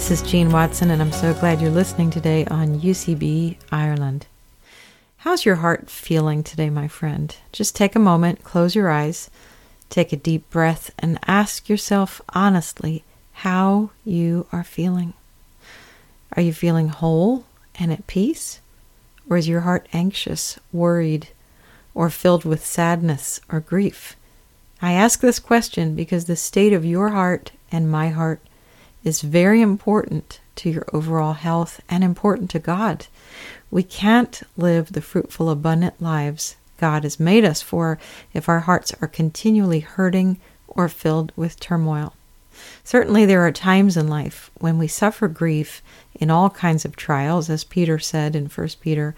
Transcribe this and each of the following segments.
This is Jean Watson, and I'm so glad you're listening today on UCB Ireland. How's your heart feeling today, my friend? Just take a moment, close your eyes, take a deep breath, and ask yourself honestly how you are feeling. Are you feeling whole and at peace? Or is your heart anxious, worried, or filled with sadness or grief? I ask this question because the state of your heart and my heart is very important to your overall health and important to God. We can't live the fruitful, abundant lives God has made us for if our hearts are continually hurting or filled with turmoil. Certainly there are times in life when we suffer grief in all kinds of trials, as Peter said in 1 Peter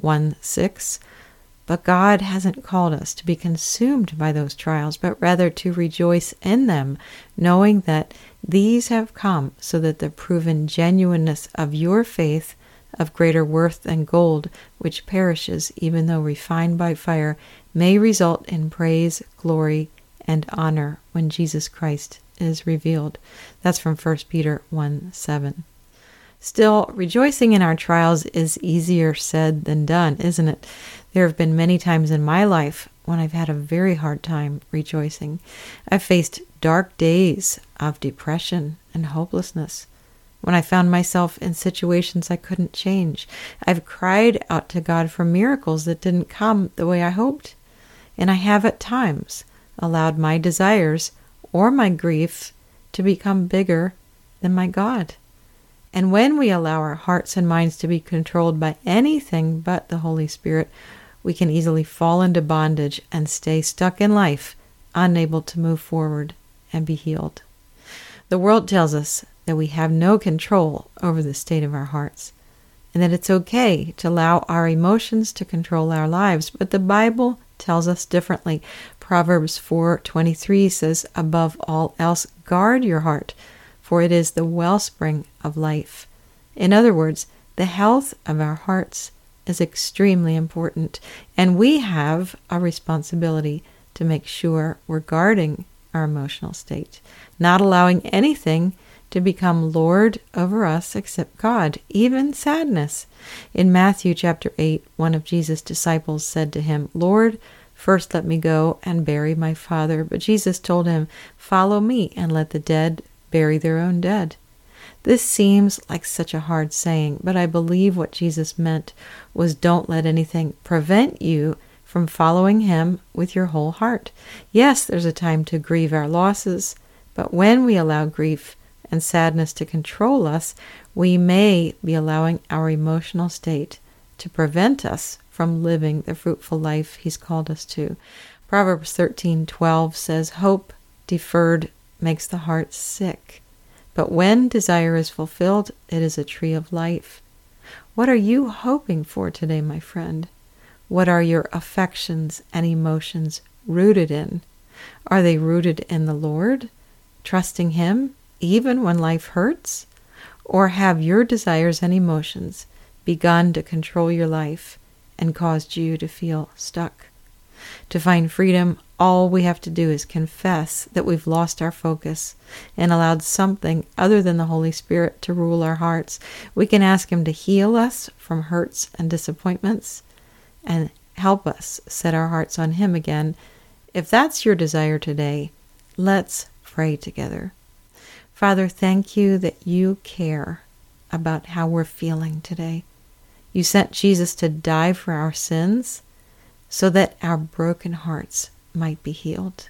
1:6. But God hasn't called us to be consumed by those trials, but rather to rejoice in them, knowing that these have come so that the proven genuineness of your faith, of greater worth than gold, which perishes even though refined by fire, may result in praise, glory, and honor when Jesus Christ is revealed. That's from 1 Peter 1:7. Still, rejoicing in our trials is easier said than done, isn't it? There have been many times in my life when I've had a very hard time rejoicing. I've faced dark days of depression and hopelessness, when I found myself in situations I couldn't change. I've cried out to God for miracles that didn't come the way I hoped. And I have at times allowed my desires or my grief to become bigger than my God. And when we allow our hearts and minds to be controlled by anything but the Holy Spirit, we can easily fall into bondage and stay stuck in life, unable to move forward and be healed. The world tells us that we have no control over the state of our hearts, and that it's okay to allow our emotions to control our lives, but the Bible tells us differently. Proverbs 4:23 says, "Above all else, guard your heart, for it is the wellspring of life." In other words, the health of our hearts is extremely important, and we have a responsibility to make sure we're guarding our emotional state, not allowing anything to become Lord over us except God, even sadness. In Matthew chapter 8, one of Jesus' disciples said to him, "Lord, first let me go and bury my father." But Jesus told him, "Follow me and let the dead bury their own dead." This seems like such a hard saying, but I believe what Jesus meant was don't let anything prevent you from following him with your whole heart. Yes, there's a time to grieve our losses, but when we allow grief and sadness to control us, we may be allowing our emotional state to prevent us from living the fruitful life he's called us to. Proverbs 13:12 says, "Hope deferred makes the heart sick, but when desire is fulfilled, it is a tree of life." What are you hoping for today, my friend? What are your affections and emotions rooted in? Are they rooted in the Lord, trusting him even when life hurts? Or have your desires and emotions begun to control your life and caused you to feel stuck? To find freedom, all we have to do is confess that we've lost our focus and allowed something other than the Holy Spirit to rule our hearts. We can ask him to heal us from hurts and disappointments and help us set our hearts on him again. If that's your desire today, let's pray together. Father, thank you that you care about how we're feeling today. You sent Jesus to die for our sins so that our broken hearts might be healed.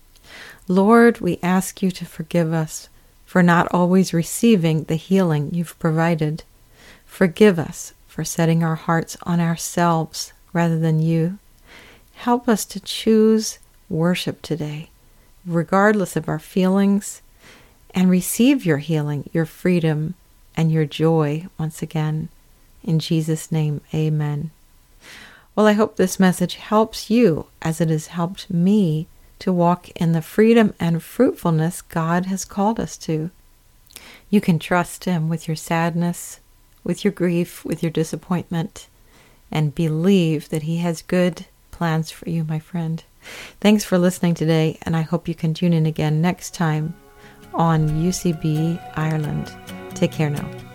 Lord, we ask you to forgive us for not always receiving the healing you've provided. Forgive us for setting our hearts on ourselves rather than you. Help us to choose worship today, regardless of our feelings, and receive your healing, your freedom, and your joy once again. In Jesus' name, amen. Well, I hope this message helps you as it has helped me to walk in the freedom and fruitfulness God has called us to. You can trust him with your sadness, with your grief, with your disappointment, and believe that he has good plans for you, my friend. Thanks for listening today, and I hope you can tune in again next time on UCB Ireland. Take care now.